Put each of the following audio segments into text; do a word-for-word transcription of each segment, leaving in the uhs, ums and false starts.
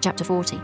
Chapter forty.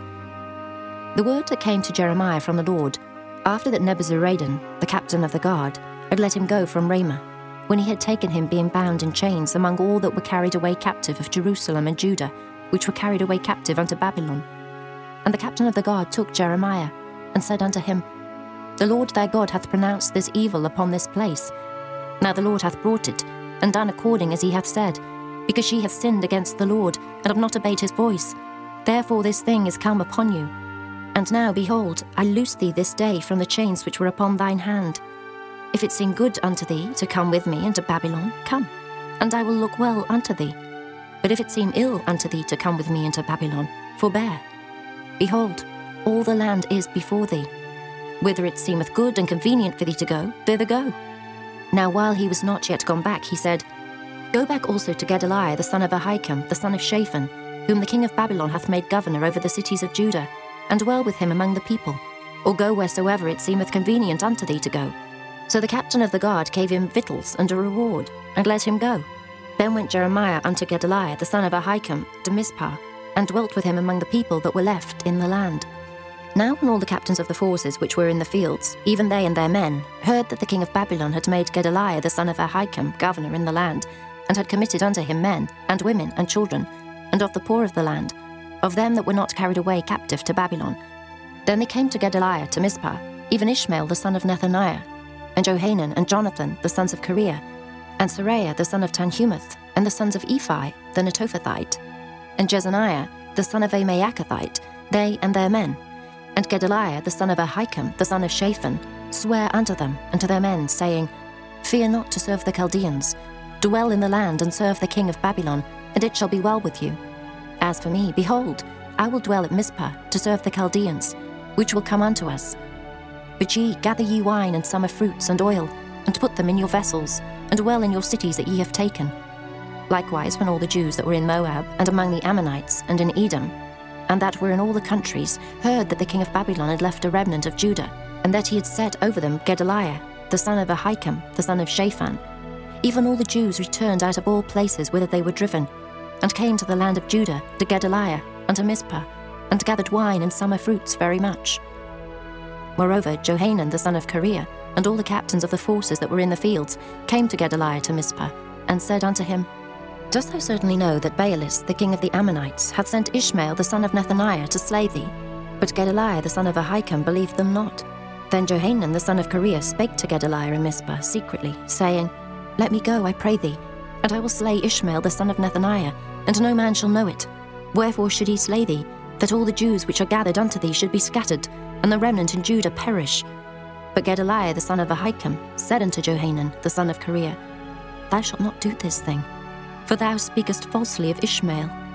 The word that came to Jeremiah from the Lord, after that Nebuzaradan, the captain of the guard, had let him go from Ramah, when he had taken him being bound in chains among all that were carried away captive of Jerusalem and Judah, which were carried away captive unto Babylon. And the captain of the guard took Jeremiah, and said unto him, The Lord thy God hath pronounced this evil upon this place. Now the Lord hath brought it, and done according as he hath said, because ye have sinned against the Lord, and have not obeyed his voice. Therefore this thing is come upon you. And now, behold, I loose thee this day from the chains which were upon thine hand. If it seem good unto thee to come with me into Babylon, come, and I will look well unto thee. But if it seem ill unto thee to come with me into Babylon, forbear. Behold, all the land is before thee. Whither it seemeth good and convenient for thee to go, thither go. Now while he was not yet gone back, he said, Go back also to Gedaliah the son of Ahikam, the son of Shaphan, whom the king of Babylon hath made governor over the cities of Judah, and dwell with him among the people, or go wheresoever it seemeth convenient unto thee to go. So the captain of the guard gave him victuals and a reward, and let him go. Then went Jeremiah unto Gedaliah the son of Ahikam to Mizpah, and dwelt with him among the people that were left in the land. Now when all the captains of the forces which were in the fields, even they and their men, heard that the king of Babylon had made Gedaliah the son of Ahikam governor in the land, and had committed unto him men, and women, and children, and of the poor of the land, of them that were not carried away captive to Babylon. Then they came to Gedaliah to Mizpah, even Ishmael the son of Nethaniah, and Johanan and Jonathan the sons of Kareah, and Seraiah the son of Tanhumeth, and the sons of Ephi the Netophathite, and Jezaniah the son of a Maachathite, they and their men. And Gedaliah the son of Ahikam the son of Shaphan sware unto them and to their men, saying, Fear not to serve the Chaldeans. Dwell in the land and serve the king of Babylon, and it shall be well with you. As for me, behold, I will dwell at Mizpah to serve the Chaldeans, which will come unto us. But ye gather ye wine and summer fruits and oil, and put them in your vessels, and dwell in your cities that ye have taken. Likewise, when all the Jews that were in Moab, and among the Ammonites, and in Edom, and that were in all the countries, heard that the king of Babylon had left a remnant of Judah, and that he had set over them Gedaliah, the son of Ahikam, the son of Shaphan, even all the Jews returned out of all places whither they were driven, and came to the land of Judah, to Gedaliah, and to Mizpah, and gathered wine and summer fruits very much. Moreover, Johanan the son of Kareah, and all the captains of the forces that were in the fields, came to Gedaliah to Mizpah, and said unto him, Dost thou certainly know that Baalis, the king of the Ammonites, hath sent Ishmael the son of Nethaniah to slay thee? But Gedaliah the son of Ahikam believed them not. Then Johanan the son of Kareah spake to Gedaliah in Mizpah secretly, saying, Let me go, I pray thee, and I will slay Ishmael the son of Nethaniah, and no man shall know it. Wherefore should he slay thee, that all the Jews which are gathered unto thee should be scattered, and the remnant in Judah perish? But Gedaliah the son of Ahikam said unto Johanan the son of Kareah, Thou shalt not do this thing, for thou speakest falsely of Ishmael.